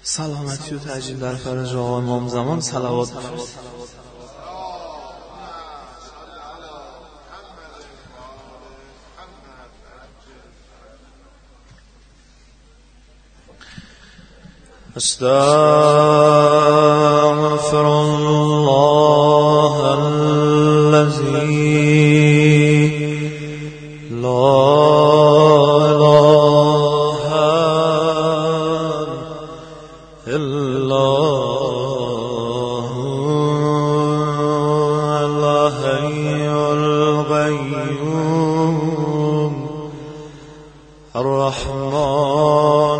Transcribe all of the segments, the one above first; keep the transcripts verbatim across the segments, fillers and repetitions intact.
سلامتی و تجلیل در فرج آقا امام زمان صلوات بفرستید. استغفر الله الذي لا اله الا هو الحي القيوم الرحمن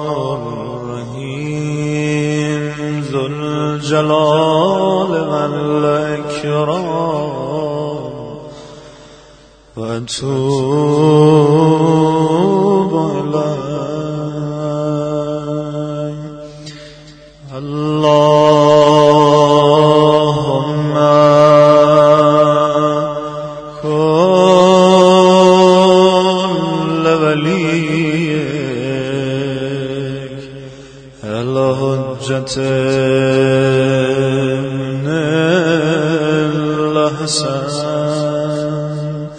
الجلال والإكرام وأتوب إليه. اللهم كن لوليك الحجة الحسن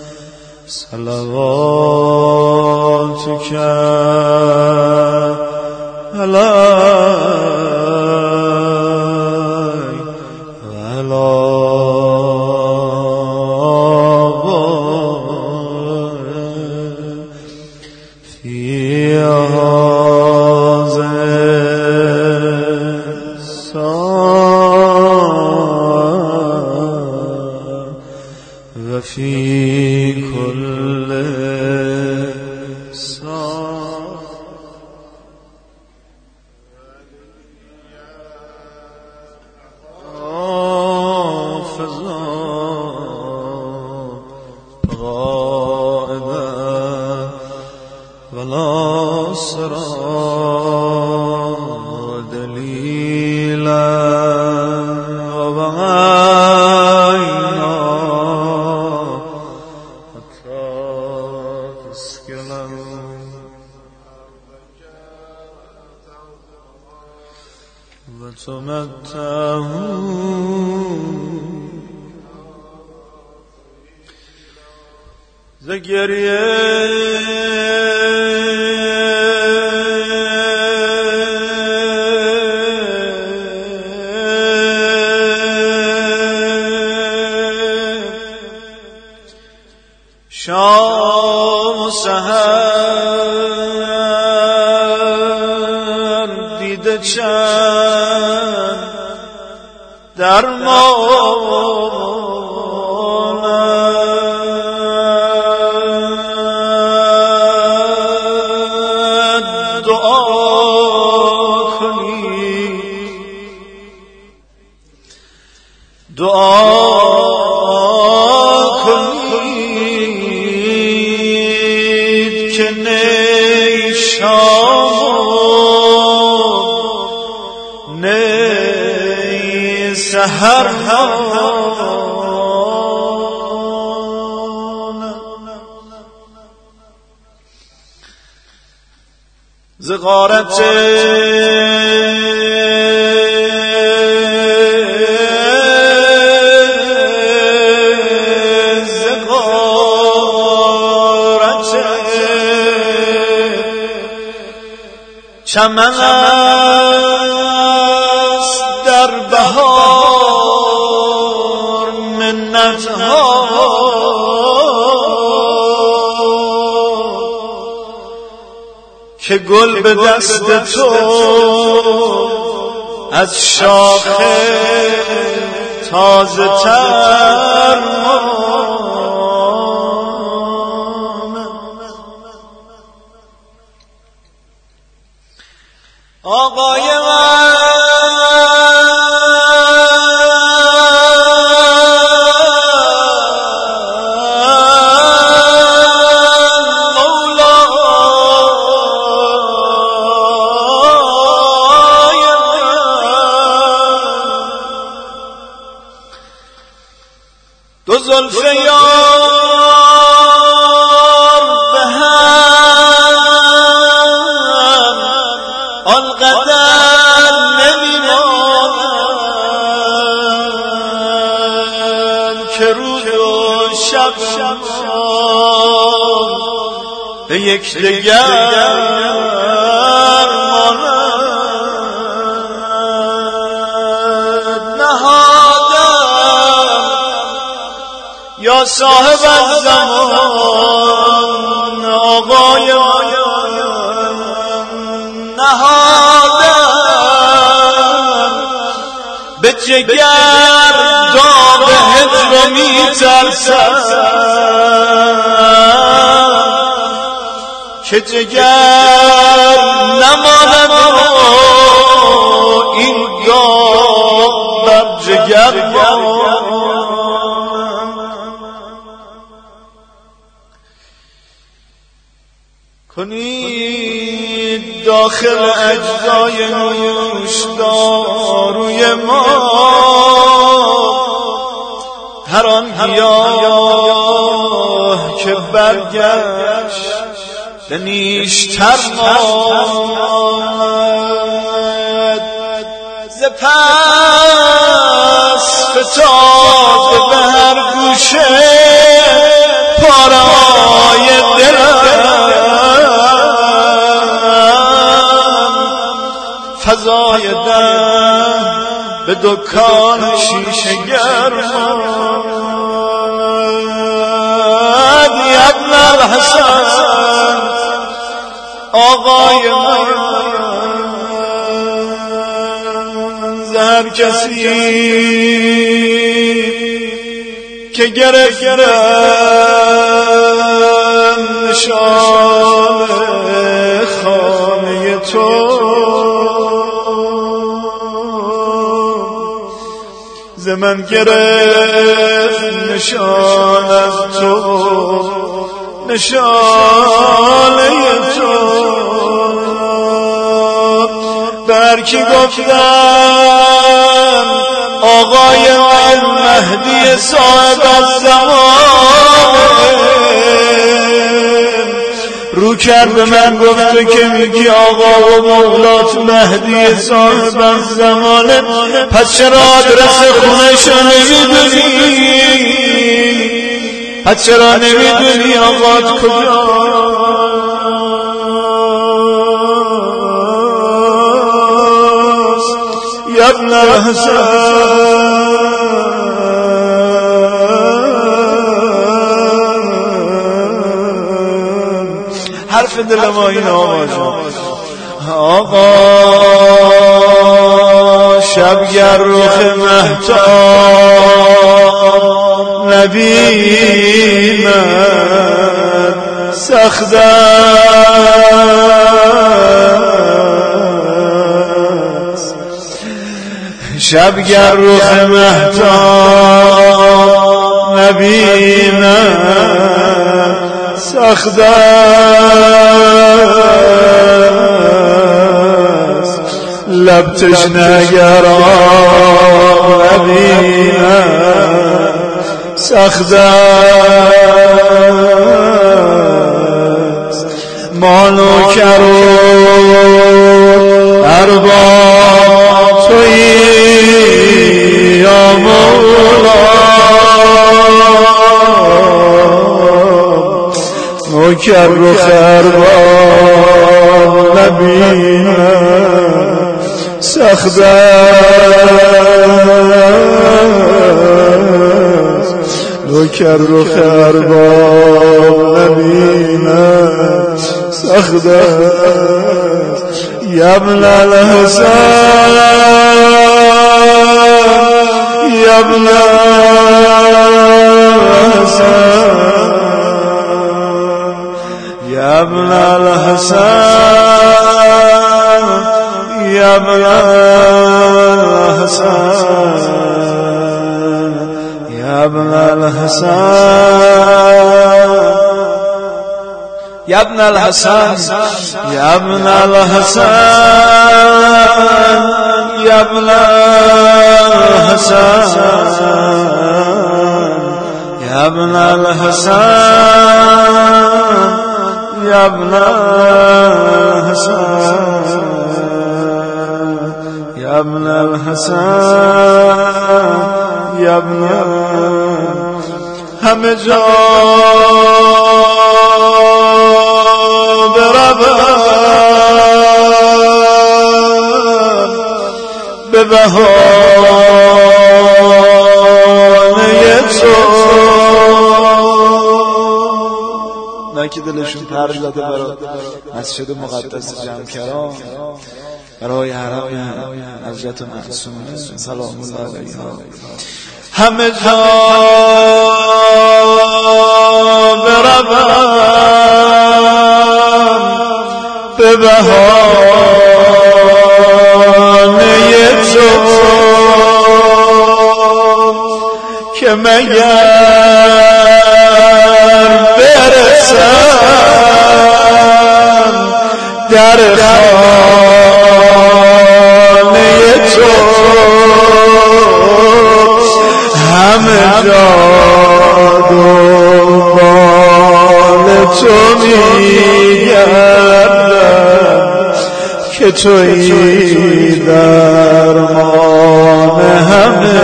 صلواتك عليه وعلى آله في هذا وفي كل ساعة. حافظا غائبا وناصرا دليلا وبعينا وتمتعون زگریه شام و سحر دیده چند در ماند دعا کنی دعا کنید که نی شام نی سحر ز غارت چمن است در بهار منتها که گل به دست تو از شاخه تازه تر آقای من مولای من دو زلف یار به هم آنقدر یکدیگر ماند نهادم یا صاحب الزمان آقای نهادم به جگر داغ هجر و می ترسم که جگر نماند این داغ بر جگر کنید داخل اجزای نوشداروی ما هر آن گیاه که برگشت به نیشتر ماند ز پس فتاد به هر گوشه پاره‌های دلم فضای دم به دکان شیشه گرماند ابن الحسن آقای من زهر کسی که گرفتم نشان خانه تو ز من گرفت نشان از تو نشانه تو بر کی گفتم آقای من مهدی صاحب الزمان رو کرد به من گفت که میگی آقا و مولات مهدی صاحب الزمانه پس چرا آدرس خونه‌شو نمیدونی پس چرا نمیدونی آقا کجاست یا ابن الحسن حرف دل ما این آقا جان آقا شبگر رخ مهتاب نبیند سخت است شبگر رخ مهتاب نبیند سخت است لب تشنه گر آب نبیند سخت است مال و کر و ارباب تویی یا مولا نوکر و خرباب نبیند سخت است نوکر و خرباب نبیند سخت است یا ابن الحسن یا ابن الحسن یا ابن الحسن یا ابن الحسن یا ابن الحسن یا ابن الحسن یا ابن الحسن یا ابن الحسن یا ابن الحسن یا ابن الحسن یا ابن الحسن یا ابن همه جا بروم به بهانه تو. نه که دلشون پر زده برای مسجد مقدس جمکران، برای حرم حضرت معصومه سلام الله علیها. همه جا بروم به بهانه تو که مگر برسم در خانه تو. همه جا دنبال تو میگردم که تویی درمان همه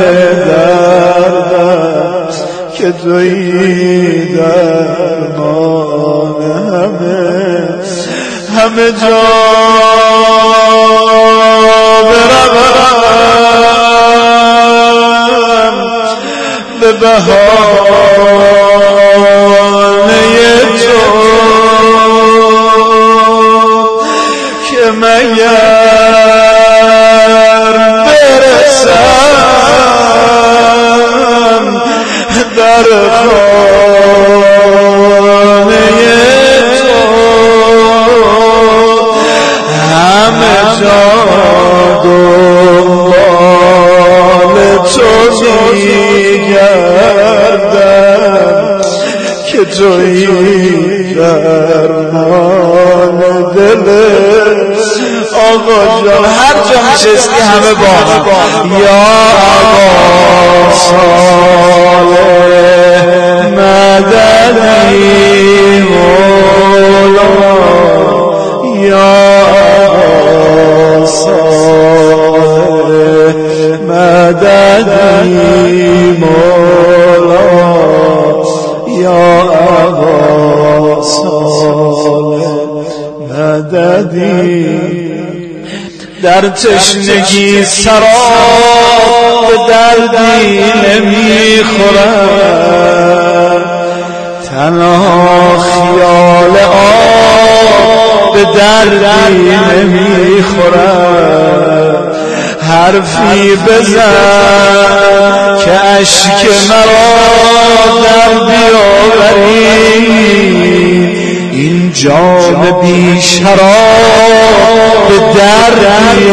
دردم، که تویی درمان همه. همه جا بروم به بهانه تو که مگر برسم در خانه تو. همه جا دنبال تو میگردم که تویی درمان دل. آقا جان هر جا نشستی همه با هم یا آقا صالح مددی مولا، یا آقا صالح مددی مولا، یا آقا صالح مددی. در تشنگی سراب به دردی نمیخورم، تنها خیال آب به دردی نمیخورم. حرفی بزن که اشک مرا در بیاوری، این جام بی شراب به دردی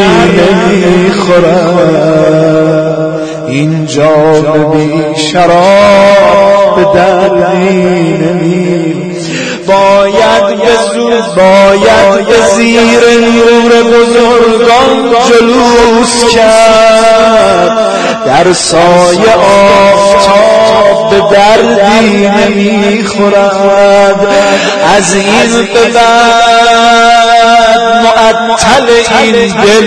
نمیخورم، این جام بی شراب به دردی نمیخورم. باید به زود باید به زیر نور بزرگان جلوس کرد، در سایه آفتاب به دردی نمیخورد. از این به بعد معطل این دل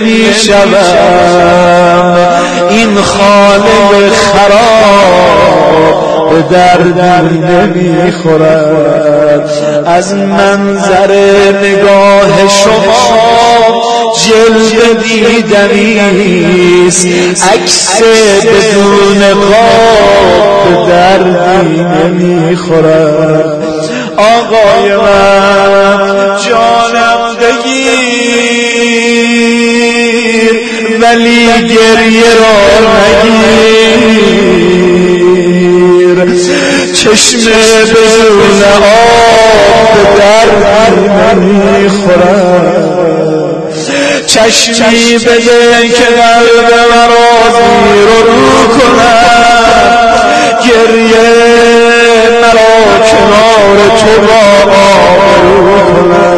نمیشوم، این خانه خراب به دردی نمیخورد. از منظر نگاه شما جلوه دیدنیست، عکس بدون قاب به دردی نمیخورد. آقای من جانم بگیر ولی گریه را نگیر، چشم بدون آب به دردی نمیخورد. چشمی بده که قلب مرا زیر و رو کند، گریه مرا کنار تو را آبرو کند.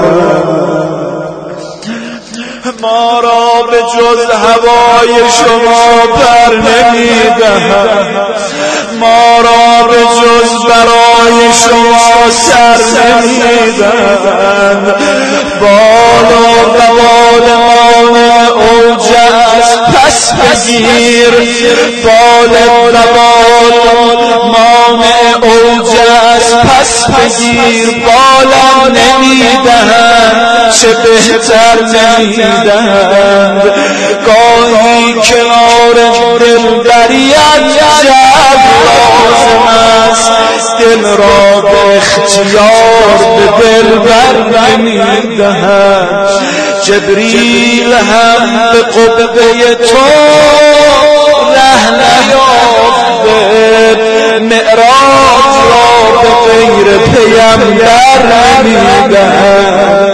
ما را به جز هوای شما پر نمیدهد، ما را به جز برای شما سر نمیدهد. بال و بوال مانع اوج است پس بگیر، بال و بوال مانع اوج است پس بگیر بالا نمیدهند چه بهتر نمیدهند گاهی کنار دلبریت جب لازم است دل را به اختیار به دلبر نمیدهند جبریل هم به قبه تو ره نیافته معراج را به غیر پیمبر نمیدهند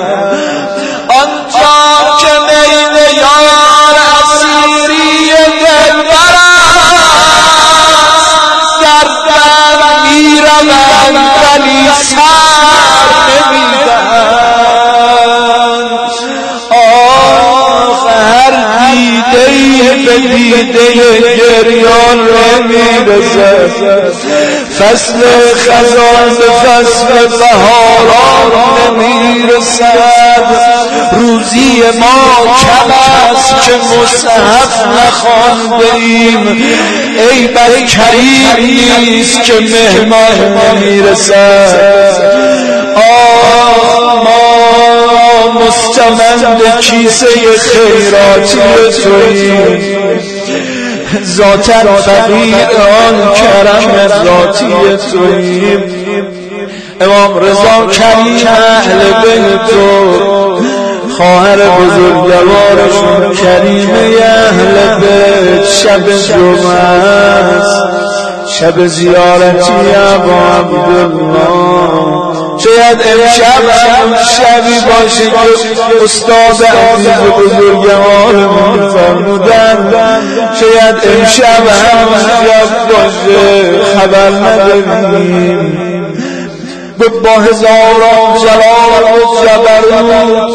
آنجا که میل یار اسیری دلبر است در در میروند ولی سر نمیدهند آخ هر دیده‌ای به دیده گریان نمیرسد فصل خزان به فصل بهاران نمیرسد روزی ما کم است که مصحف نخوانده ایم ای بر کریم نیست که مهمان نمیرسد آه ما مستمند کیسه خیراتی توییم ذاتاً فقیر آن کرم ذاتی توییم امام رضا کریم اهل بیت تو خواهر بزرگوارشون کریمه اهل بیت شب جمعه است شب زیارتی ابا عبدالله شاید امشب هم شبی باشه که استاد عزیز بزرگوارمون فرمودن شاید امشب هم شب باشه خبر نداریم با هزاران جلال و جبروت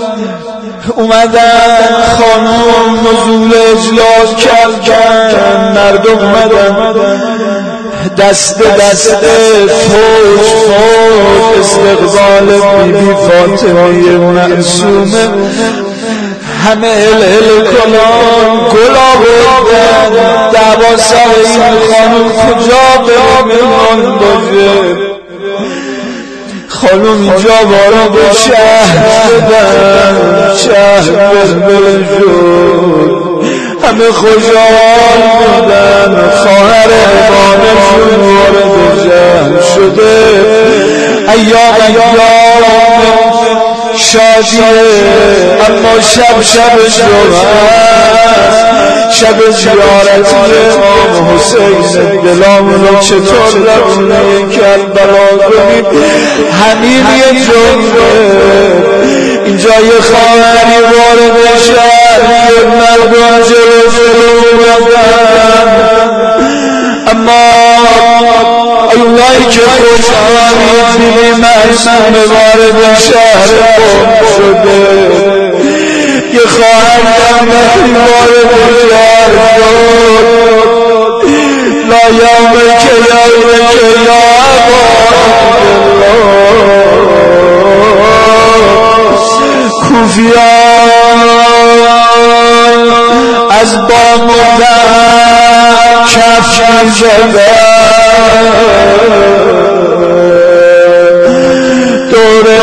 اومدن خانم نزول اجلال کردن مردم اومدن دست دست فوش فوش استقبال بی بی فاطمه معصومه همه هل هل کنان گلا بردن دعوا سر این خانم کجا به مهمان باشه خانم اینجا وارد شهر شدن شهر بلبل شد همه خوشحال بودن خواهر امامشون وارد شهر شده ایام ایام شادیه اما شب شب جمعه شب زیارتی امام حسین دلامون رو چطور رفتیم کربلا کنیم همین یه جمعه اینجا یه خواهری وارد شهر که مردم جلو جلو بودن اما اونایی که خوشحالی دیدی معصوم وارد شهر قم شده یه خواهر دمتی وارد شهر شد لا یوم که یوم که یا کوفیان از با مدن کف زده دوره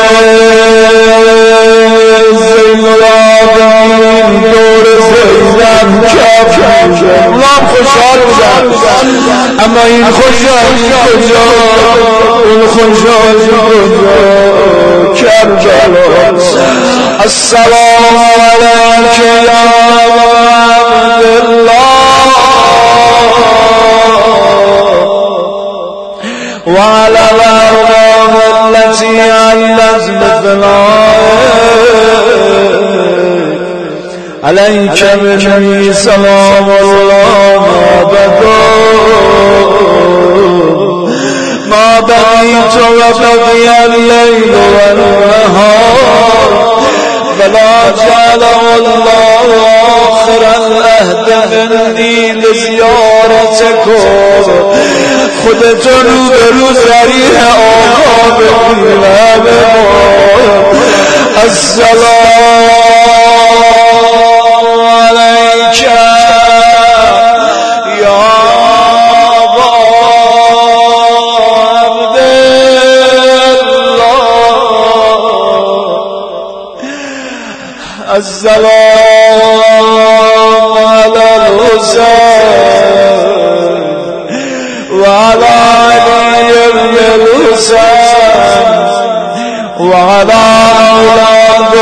زین العابدین دوره زیدن کف زده اونام خوشحال بودن اما این خوشحالی کجا اون خوشحالی کجا کربلا السلام علیک یا عبدالله وعلى الأرواح التي علت مثلها عليك مني سلام الله ما بقيت وبقي الليل والنهار فلا جعله الله آخر العهد مني لزيارتكم خودتون رو به رو ذریع آقا بگیرم السلام علیک یا ابا عبدالله السلام على الحسين وعلى علي بن الحسين وعلى أولاد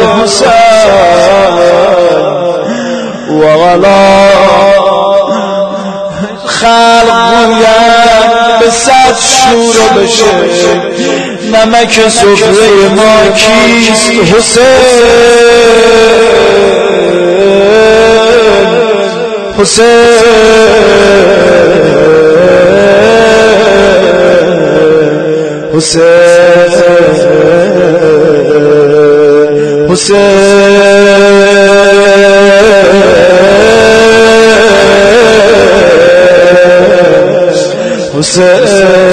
الحسين وعلى خلق گوید به صد شور بشه نمک سفره ما کیست حسین حسین حسین حسین حسین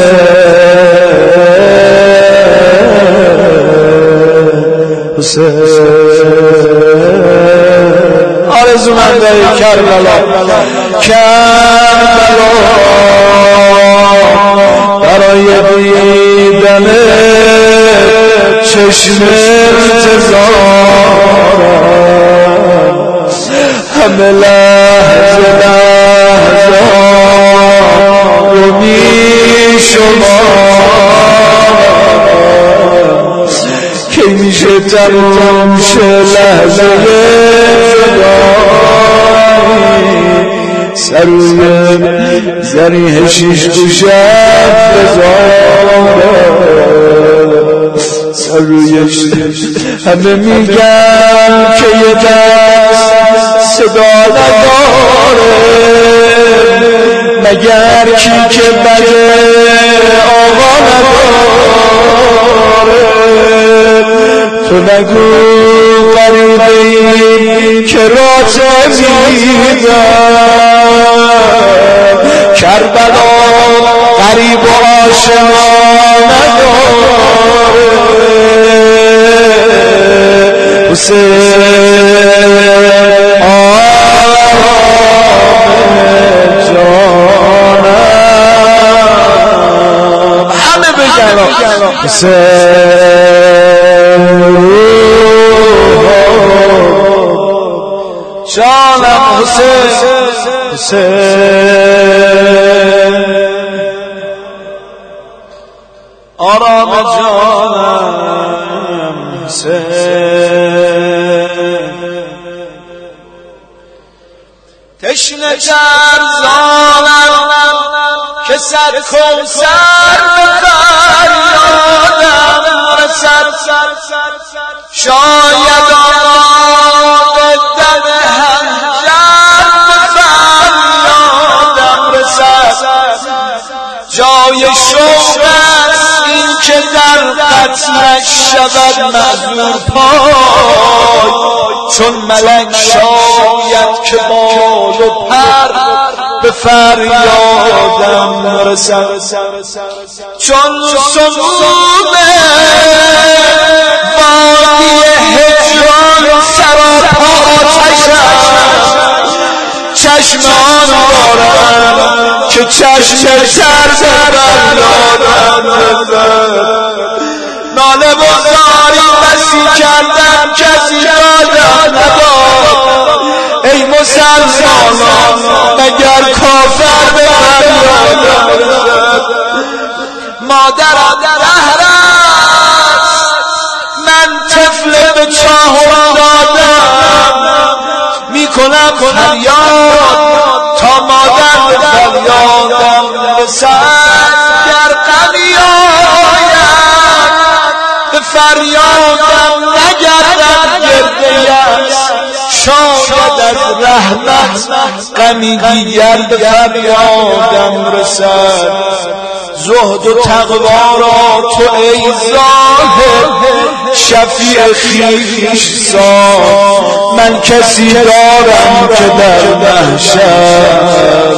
حسین آرزومنده کربلا کربلا برای دیدن چشم انتظارم همه لحظه لحظه رو می شمارم که میشه تموم شه لحظه جدایی سر روی زریح شیش گوشت بذارم سر روی شیش همه میگن که یه دست صدا نداره مگر کی که بده آقا نداره تو نگو غریبه ای که رات میدن کربلا غریب و آشنا نداره حسین آمد جانم همه بگن حسین جانم حسین حسین آرام جانم حسین تشنه تر زانم که صد کوثر به فریادم رسد شاید آماد دم هنجر به فریادم رسد جای شوق است این که در قتلش شود معذور پای چون ملک شاید که بال و پر به فریادم رسد چون سموم وادی هجران سراپا آتش چشم آن دارم که چشم تر فریادم رسد ناله و زاری بسی کردم کسی دادم نداد ای مسلمانان مگر کافر به فریادم رسد مادرم قهر است من طفل به چاه افتادم میکنم فریاد تا مادر به فریادم رسد گر غمی آید به فریادم نگردد گرده است شاید از رحمت غمی دیگر به فریادم رسد زهد و تقوا را تو ای زاهد شفیع خویش ساز من کسی دارم که در محشر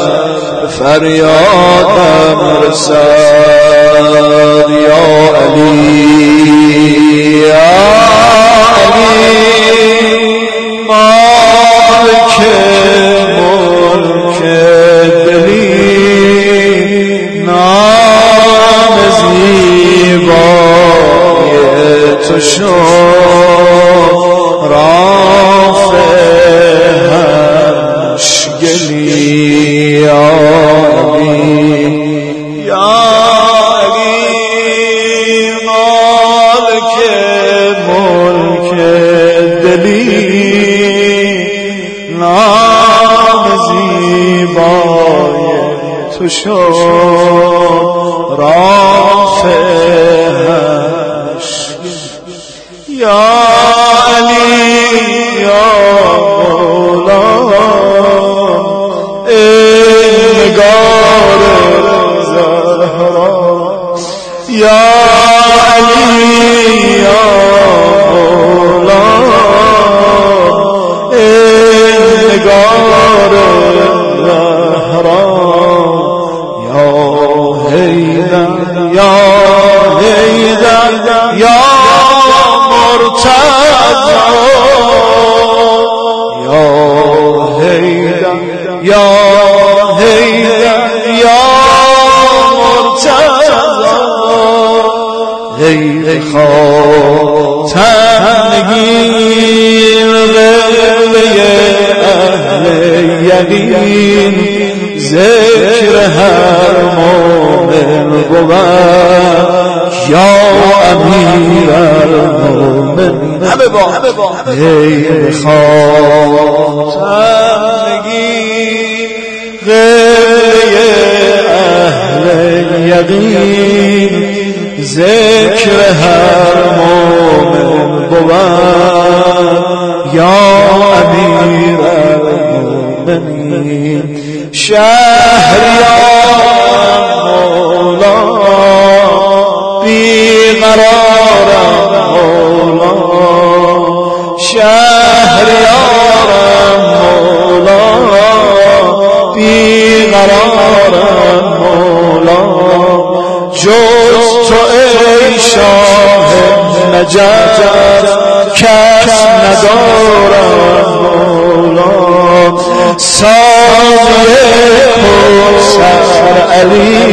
فریادم رسد یا علی یا علی مالک ملک دلی نام زیبای تو شد تو شد رافعش یا علی یا مولا ای نگار زهرا یا علی یا مولا ای نگار زهرا یا حیدر یا حیدر یا مرتضی یا حیدر یا حیدر یا مرتضی ای خاتم نگین قبله اهل یقین ذکر هر مومن بود یا امیر المومنین ای خاتم نگین قبله اهل یقین ذکر هر مومن بود یا امیر المومنین شهریار مولا بیقرارم مولا شهریارم مولا بیقرارم مولا جز تو ای شاه نجات کس ندارم مولا سایه کوثر علی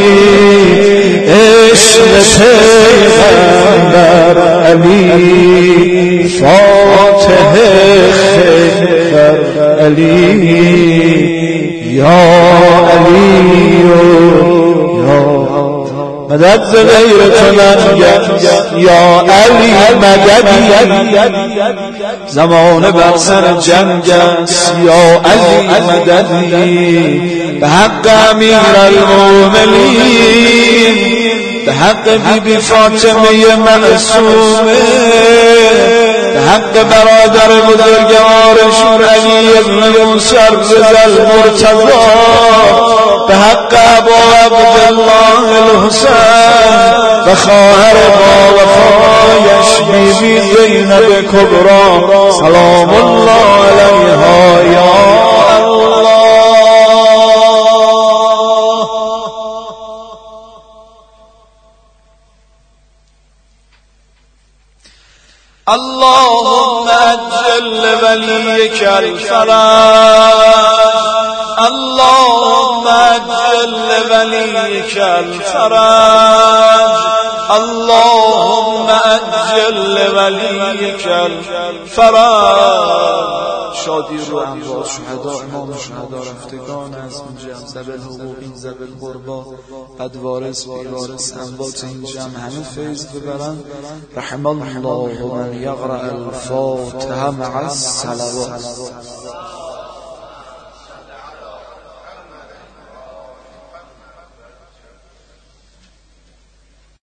عشق پیغمبر علی فاتح خیبر علی یا علی یا مدد غیر تو ننگم یا علی مددی زمان بر سر جنگ است یا علی مددی به حق امیر المومنین به حق بی بی فاطمه معصومه به حق برادر بزرگوارشون علی ابن موسی المرتضی به حق ابا عبدالله الحسین و خواهر با وفایش بی بی زینب کبری سلام الله علیها یا الله اللهم اجل وليك الفرج اللهم اجل وليك الفرج اللهم اجل وليك الفرج شادی رو اموات شهدا امام شهدا رفتگان از این جمع ذوی الحقوقین ذوی القربا بدوارث بیوارث اموات این جمع همه فیض ببرن رحم الله من یقرأ الفاتحه مع الصلوات